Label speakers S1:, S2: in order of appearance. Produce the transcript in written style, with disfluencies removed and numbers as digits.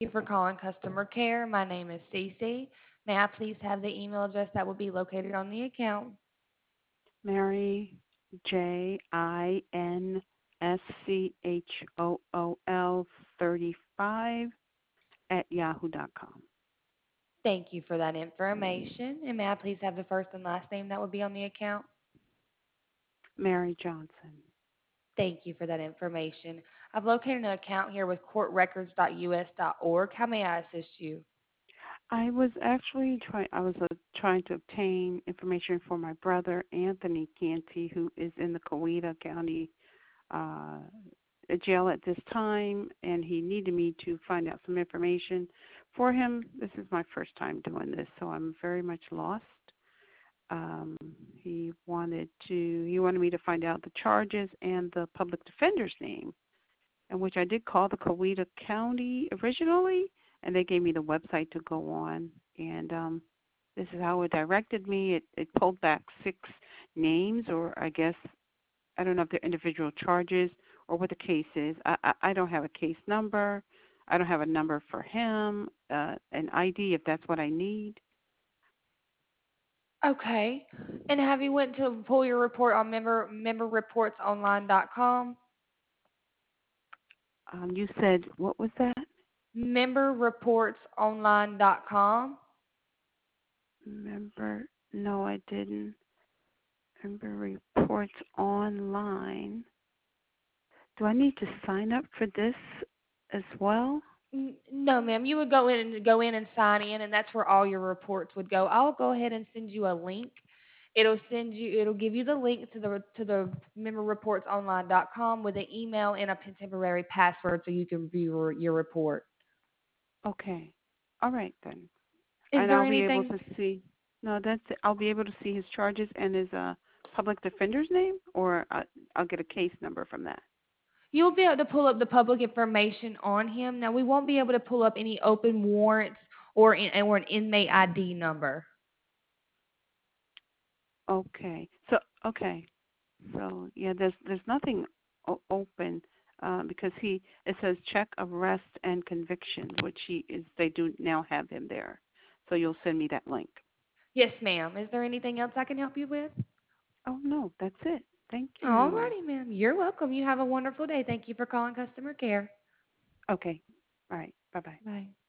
S1: you for calling customer care. My name is Cece. May I please have the email address that will be located on the account?
S2: Mary JINSCHOOL 35 at yahoo.com.
S1: Thank you for that information. And may I please have the first and last name that will be on the account?
S2: Mary Johnson.
S1: Thank you for that information. I've located an account here with courtrecords.us.org. How may I assist you?
S2: I was trying to obtain information for my brother Anthony Canty, who is in the Coweta County uh, jail at this time, and he needed me to find out some information for him. This is my first time doing this, so I'm very much lost. Um, he wanted me to find out the charges and the public defender's name, in which I did call the Coweta County originally, and they gave me the website to go on. And this is how it directed me. It pulled back 6 names, or I don't know if they're individual charges or what the case is. I don't have a case number. I don't have a number for him, an ID if that's what I need.
S1: Okay. And have you went to pull your report on memberreportsonline.com?
S2: You said, what was that?
S1: Memberreportsonline.com?
S2: Member? No, I didn't. Member reports online. Do I need to sign up for this as well?
S1: No, ma'am. You would go in and sign in, and that's where all your reports would go. I'll go ahead and send you a link. It'll give you the link to the memberreportsonline.com with an email and a temporary password so you can view your report.
S2: Okay. All right then.
S1: Is
S2: And
S1: there
S2: I'll be able
S1: anything
S2: to see. No, that's it. I'll be able to see his charges and his public defender's name, or I'll get a case number from that.
S1: you'll be able to pull up the public information on him? Now we won't be able to pull up any open warrants or an inmate ID number.
S2: Okay. Okay. So yeah, there's nothing open because it says check arrest and convictions, which he is. They do now have him there. So you'll send me that link.
S1: Yes, ma'am. Is there anything else I can help you with?
S2: Oh no, that's it. Thank you.
S1: Alrighty, ma'am. You're welcome. You have a wonderful day. Thank you for calling customer care.
S2: Okay. All right. Bye bye.
S1: Bye.